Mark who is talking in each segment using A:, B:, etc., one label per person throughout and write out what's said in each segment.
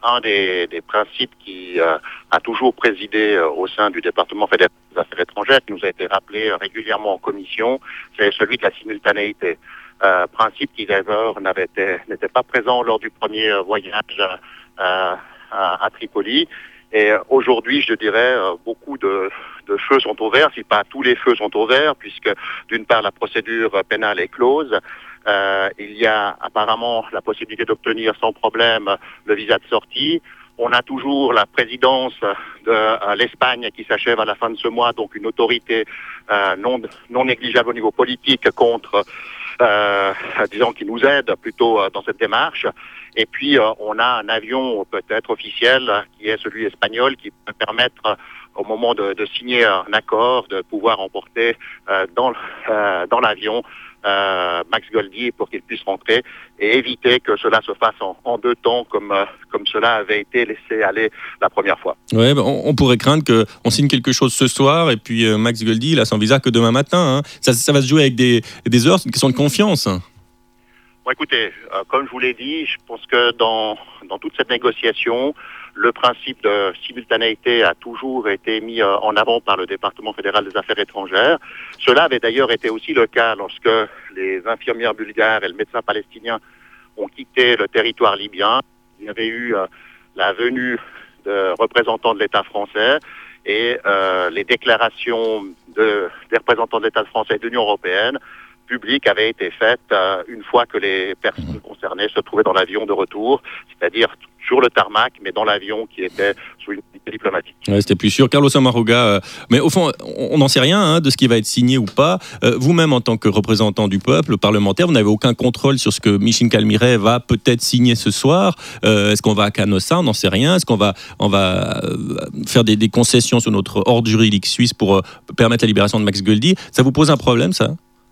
A: un des principes qui a toujours présidé au sein du département fédéral des affaires étrangères, qui nous a été rappelé régulièrement en commission, c'est celui de la simultanéité. Principe qui d'ailleurs n'était pas présent lors du premier voyage à Tripoli. Et aujourd'hui, je dirais, beaucoup de feux sont au vert, si pas tous les feux sont au vert, puisque d'une part la procédure pénale est close. Il y a apparemment la possibilité d'obtenir sans problème le visa de sortie. On a toujours la présidence de l'Espagne qui s'achève à la fin de ce mois, donc une autorité non négligeable au niveau politique contre, disons, qui nous aide plutôt dans cette démarche. Et puis on a un avion peut-être officiel qui est celui espagnol qui peut permettre au moment de signer un accord de pouvoir emporter dans l'avion Max Goldi pour qu'il puisse rentrer et éviter que cela se fasse en deux temps comme cela avait été laissé aller la première fois.
B: Ouais, on pourrait craindre qu'on signe quelque chose ce soir et puis Max Goldi il a son visa que demain matin. Hein. Ça va se jouer avec des heures, c'est une question de confiance.
A: Bon, écoutez, comme je vous l'ai dit, je pense que dans toute cette négociation, le principe de simultanéité a toujours été mis en avant par le département fédéral des affaires étrangères. Cela avait d'ailleurs été aussi le cas lorsque les infirmières bulgares et le médecin palestinien ont quitté le territoire libyen. Il y avait eu la venue de représentants de l'État français et les déclarations des représentants de l'État français et de l'Union européenne publique avait été faite une fois que les personnes concernées se trouvaient dans l'avion de retour, c'est-à-dire sur le tarmac, mais dans l'avion qui était sous une unité diplomatique.
B: Ouais, c'était plus sûr. Carlos Amaruga, mais au fond, on n'en sait rien de ce qui va être signé ou pas. Vous-même, en tant que représentant du peuple, parlementaire, vous n'avez aucun contrôle sur ce que Michel Calmiret va peut-être signer ce soir. Est-ce qu'on va à Canossa? On n'en sait rien. Est-ce qu'on va faire des concessions sur notre ordre juridique suisse pour permettre la libération de Max Goldi? Ça vous pose un problème, ça?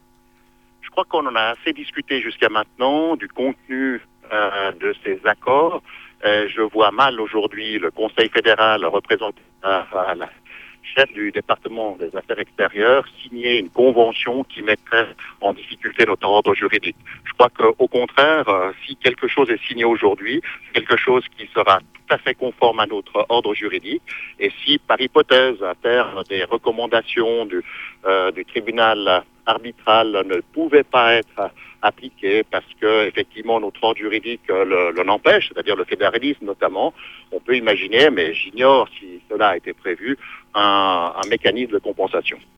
A: Je crois qu'on en a assez discuté jusqu'à maintenant du contenu de ces accords. Je vois mal aujourd'hui le Conseil fédéral représenté par la chef du département des affaires extérieures signer une convention qui mettrait en difficulté notre ordre juridique. Je crois qu'au contraire, si quelque chose est signé aujourd'hui, c'est quelque chose qui sera tout à fait conforme à notre ordre juridique. Et si, par hypothèse, à terme, des recommandations du tribunal arbitral ne pouvaient pas être appliquées parce que, effectivement, notre ordre juridique l'en empêche, c'est-à-dire le fédéralisme notamment, on peut imaginer, mais j'ignore si cela a été prévu, un mécanisme de compensation.